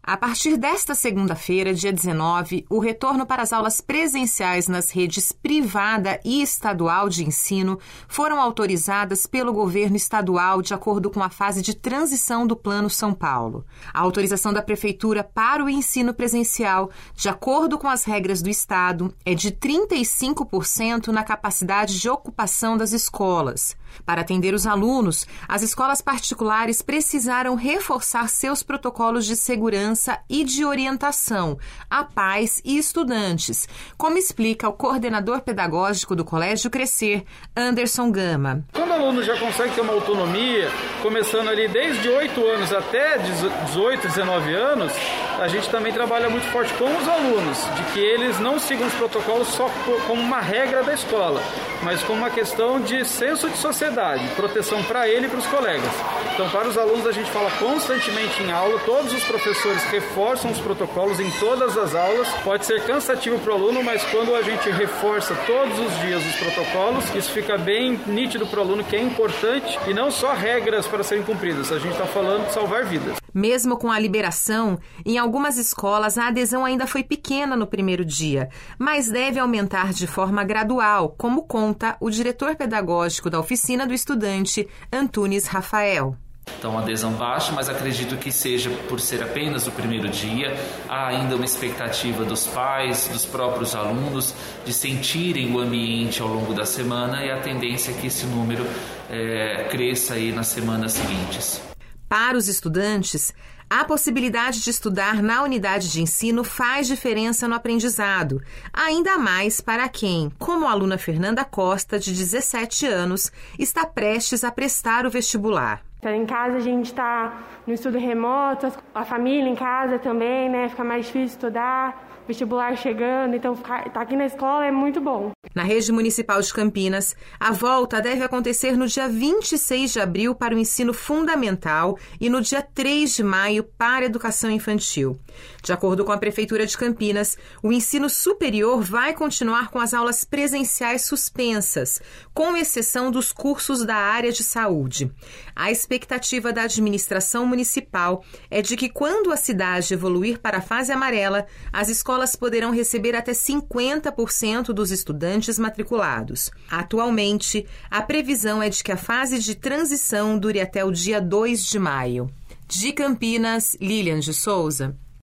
A partir desta segunda-feira, dia 19, o retorno para as aulas presenciais nas redes privada e estadual de ensino foram autorizadas pelo governo estadual de acordo com a fase de transição do Plano São Paulo. A autorização da Prefeitura para o ensino presencial, de acordo com as regras do Estado, é de 35% na capacidade de ocupação das escolas. Para atender os alunos, as escolas particulares precisaram reforçar seus protocolos de segurança e de orientação a pais e estudantes, como explica o coordenador pedagógico do Colégio Crescer, Anderson Gama. Quando o aluno já consegue ter uma autonomia, começando ali desde 8 anos até 18, 19 anos, a gente também trabalha muito forte com os alunos, de que eles não sigam os protocolos só como uma regra da escola, mas como uma questão de senso de sociedade, proteção para ele e para os colegas. Então, para os alunos, a gente fala constantemente em aula, todos os professores reforçam os protocolos em todas as aulas. Pode ser cansativo para o aluno, mas quando a gente reforça todos os dias os protocolos, isso fica bem nítido para o aluno que é importante e não só regras para serem cumpridas, a gente está falando de salvar vidas. Mesmo com a liberação, em algumas escolas a adesão ainda foi pequena no primeiro dia, mas deve aumentar de forma gradual, como conta o diretor pedagógico da Oficina do Estudante, Antunes Rafael. Então, adesão baixa, mas acredito que seja por ser apenas o primeiro dia. Há ainda uma expectativa dos pais, dos próprios alunos, de sentirem o ambiente ao longo da semana e a tendência é que esse número cresça aí nas semanas seguintes. Para os estudantes, a possibilidade de estudar na unidade de ensino faz diferença no aprendizado, ainda mais para quem, como a aluna Fernanda Costa, de 17 anos, está prestes a prestar o vestibular. Em casa a gente está no estudo remoto, a família em casa também, né? Fica mais difícil estudar, vestibular chegando, então estar aqui na escola é muito bom. Na rede municipal de Campinas, a volta deve acontecer no dia 26 de abril para o ensino fundamental e no dia 3 de maio para a educação infantil. De acordo com a Prefeitura de Campinas, o ensino superior vai continuar com as aulas presenciais suspensas, com exceção dos cursos da área de saúde. A expectativa da administração municipal é de que, quando a cidade evoluir para a fase amarela, as escolas poderão receber até 50% dos estudantes matriculados. Atualmente, a previsão é de que a fase de transição dure até o dia 2 de maio. De Campinas, Lilian de Souza.